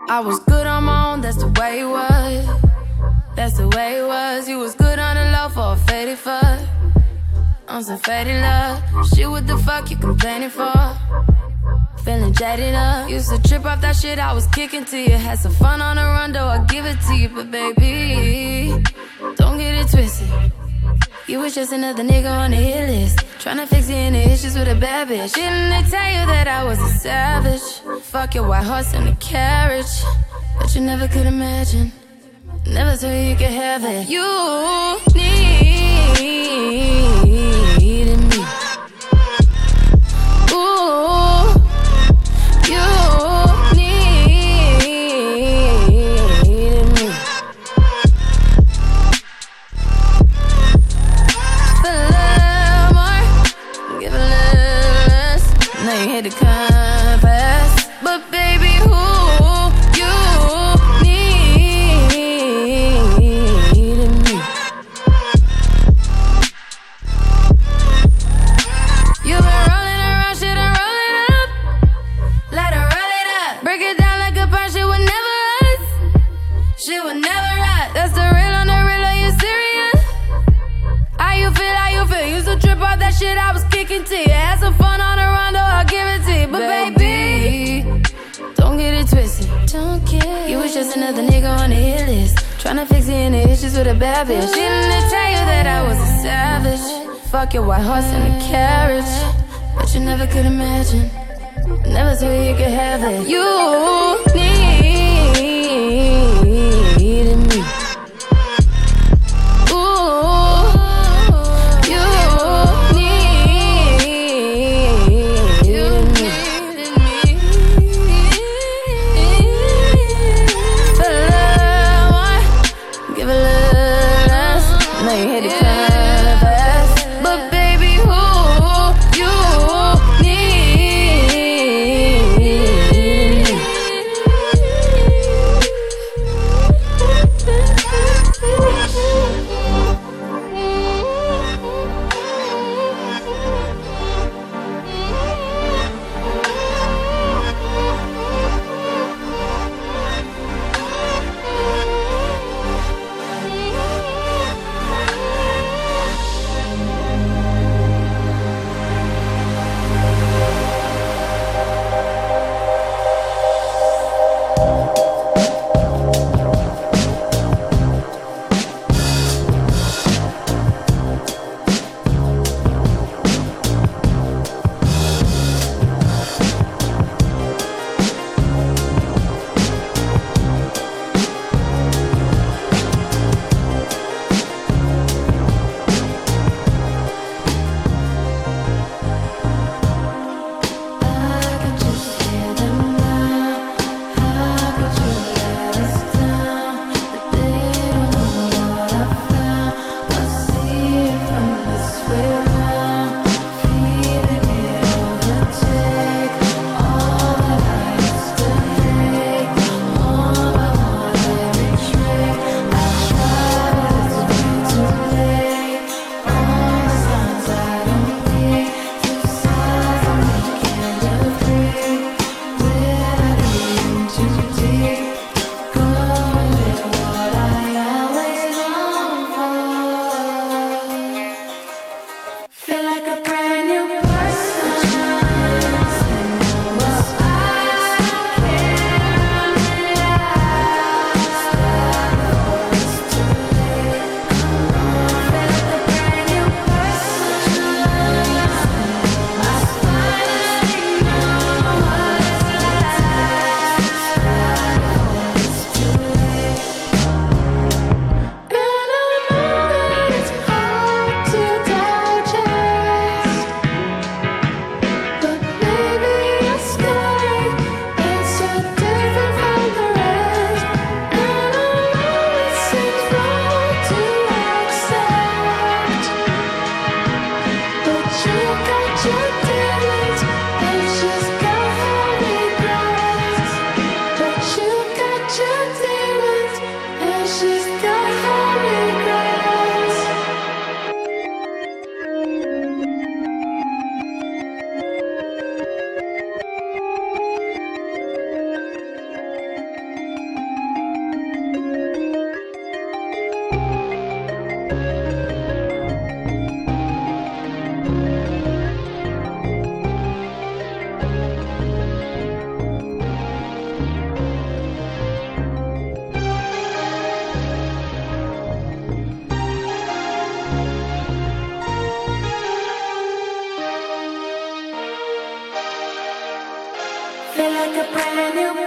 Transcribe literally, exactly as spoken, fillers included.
I was good on my own, that's the way it was. That's the way it was. You was good on the low for a faded fuck. On some faded love. Shit, what the fuck you complaining for? Feeling jaded up. Used to trip off that shit I was kicking to you. Had some fun on the run, though I give it to you. But baby, don't get it twisted. You was just another nigga on the hit list. Tryna fix any issues with a bad bitch. Didn't they tell you that I was a savage? Fuck your white horse and a carriage. But you never could imagine. Never thought you could have it. You needed me. Ooh, you needed me. Feel a little more, give a little less. Now you hit the compass, but baby, who you needed me? You been rolling around, shit, I'm rolling up. Let her roll it up. Break it down like a punch, shit would never us. Shit would never rot. That's the real on the real, are you serious? How you feel, how you feel? Used to trip off that shit I was kicking to you. Had some fun on the run, though I'll give it to you. But baby, don't get it twisted. Don't get You was just another nigga on the hit list. Tryna fix any issues with a bad bitch. Didn't they tell you that I was a savage? Fuck your white horse and a carriage. But you never could imagine. Never thought you could have it. You needed me. Ooh, you needed me. Feel a little more, give a little less. Now you hit the canvas, but baby, who you needed me. brand new